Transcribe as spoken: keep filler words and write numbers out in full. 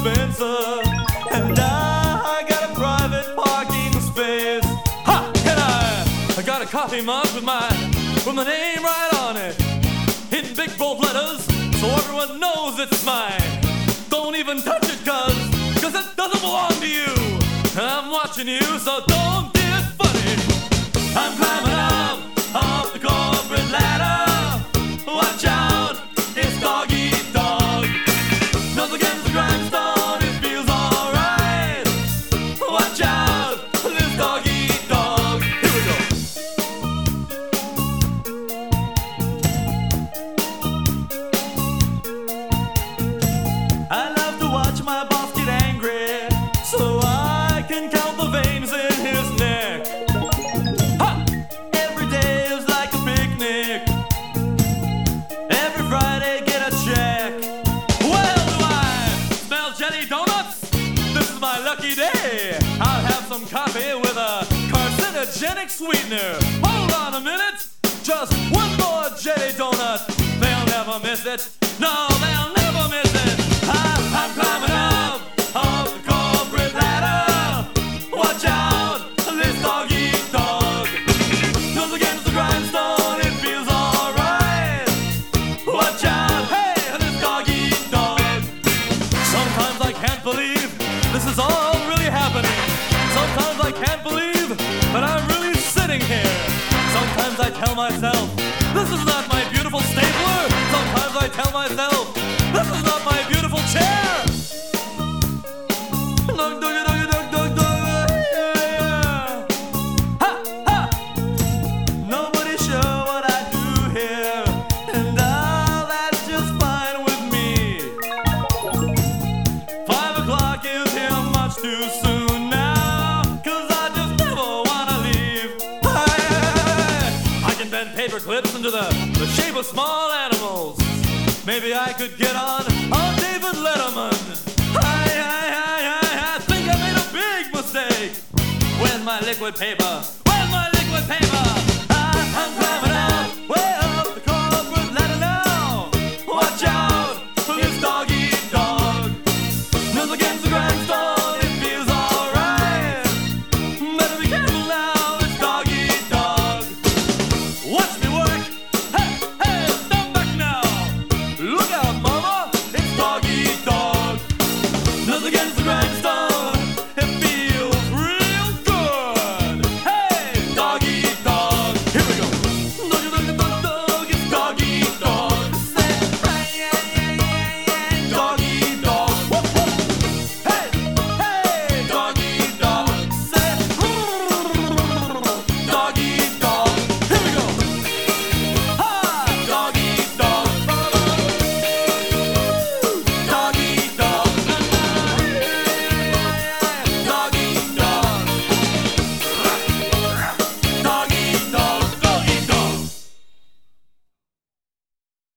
Spencer, and I got a private parking space. Ha! And I, I got a coffee mug with my, with my name right on it, in big bold letters, so everyone knows it's mine. Don't even touch it, cause, cause it doesn't belong to you. And I'm watching you, so don't get funny. I'm climbing up, up the corporate ladder. Watch out, it's dog eat dog. Nose against the grindstone, it feels alright. Watch out, this dog eat dog. Here we go. I love to watch my boss get angry, so I can count the veins in his neck. Ha! Every day is like a picnic. Every Friday get a check. Well, do I smell jelly donuts? This is my lucky day. I'll have some coffee with a carcinogenic sweetener. Hold on a minute. Just one more jelly donut. They'll never miss it. No, they'll never miss it. I, I'm climbing up, up the corporate ladder. Watch out, this dog eat dog. Nose against the grindstone, it feels alright. Watch out, hey, this dog eat dog. Sometimes I can't believe this is all really happening. Sometimes I can't believe that I'm really sitting here. Sometimes I tell myself, this is not my beautiful stapler. Sometimes I tell myself, this is not my beautiful chair. Dog, dog, dog, dog, dog, dog. Yeah. Ha, ha. Nobody's sure what I do here, and all that's just fine with me. Five o'clock is here much too soon now, cause I just never wanna leave. I, I can bend paper clips into the, the shape of small animals. Maybe I could get on, on David Letterman. I, I, I, I, I think I made a big mistake. Where's my liquid paper? Where's my liquid paper? I, I'm climbing